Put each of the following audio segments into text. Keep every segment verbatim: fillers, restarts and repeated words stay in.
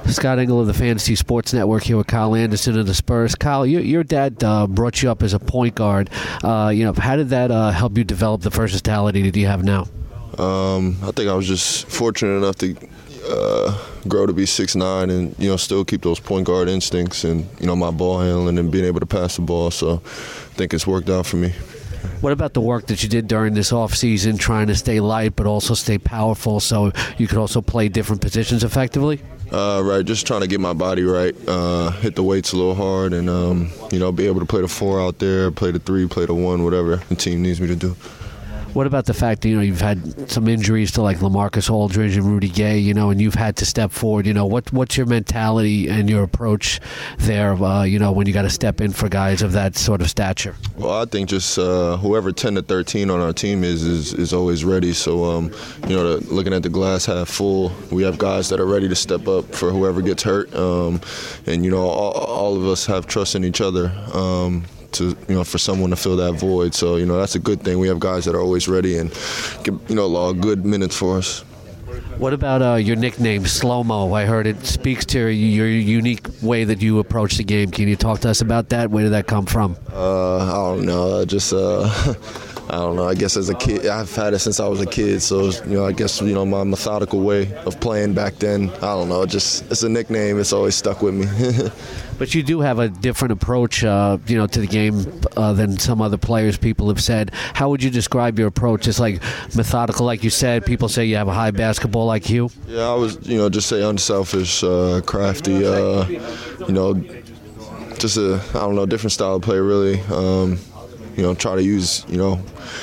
Scott Engel of the Fantasy Sports Network here with Kyle Anderson of the Spurs. Kyle, your, your dad uh, brought you up as a point guard. Uh, you know, how did that uh, help you develop the versatility that you have now? Um, I think I was just fortunate enough to uh, grow to be six nine and, you know, still keep those point guard instincts and, you know, my ball handling and being able to pass the ball. So I think it's worked out for me. What about the work that you did during this offseason, trying to stay light but also stay powerful so you could also play different positions effectively? Uh, right, just trying to get my body right, uh, hit the weights a little hard, and, um, you know, be able to play the four out there, play the three, play the one, whatever the team needs me to do. What about the fact that, you know, you've had some injuries to like LaMarcus Aldridge and Rudy Gay, you know, and you've had to step forward? You know, what what's your mentality and your approach there, uh, you know, when you got to step in for guys of that sort of stature? Well, I think just uh, whoever ten to thirteen on our team is is, is always ready. So, um, you know, the, looking at the glass half full, we have guys that are ready to step up for whoever gets hurt. Um, and, you know, all, all of us have trust in each other. Um, to you know for someone to fill that void, so you know that's a good thing. We have guys that are always ready and give, you know log good minutes for us. What about uh, your nickname, Slow-Mo? I heard it speaks to your unique way that you approach the game. Can you talk to us about that? Where did that come from? Uh, I don't know. Just uh, I don't know. I guess as a kid, I've had it since I was a kid. So you know, I guess you know my methodical way of playing back then. I don't know. Just it's a nickname. It's always stuck with me. But you do have a different approach, uh, you know, to the game uh, than some other players. People have said. How would you describe your approach? It's like methodical, like you said. People say you have a high basketball I Q. Yeah, I was, you know, just say unselfish, uh, crafty. Uh, you know, just a I don't know, different style of play, really. Um, you know, try to use, you know,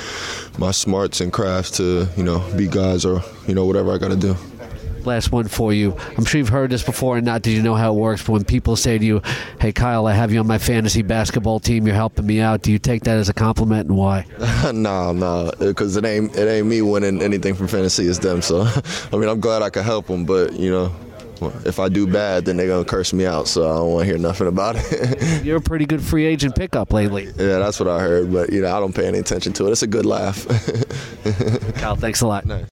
my smarts and crafts to, you know, beat guys or, you know, whatever I got to do. Last one for you. I'm sure you've heard this before, and not did you know how it works, but when people say to you, hey, Kyle, I have you on my fantasy basketball team, you're helping me out, do you take that as a compliment, and why? no, no, because it ain't, it ain't me winning anything from fantasy, it's them. So, I mean, I'm glad I could help them, but, you know, if I do bad, then they're going to curse me out, so I don't want to hear nothing about it. You're a pretty good free agent pickup lately. Yeah, that's what I heard, but, you know, I don't pay any attention to it. It's a good laugh. Kyle, thanks a lot. Nice.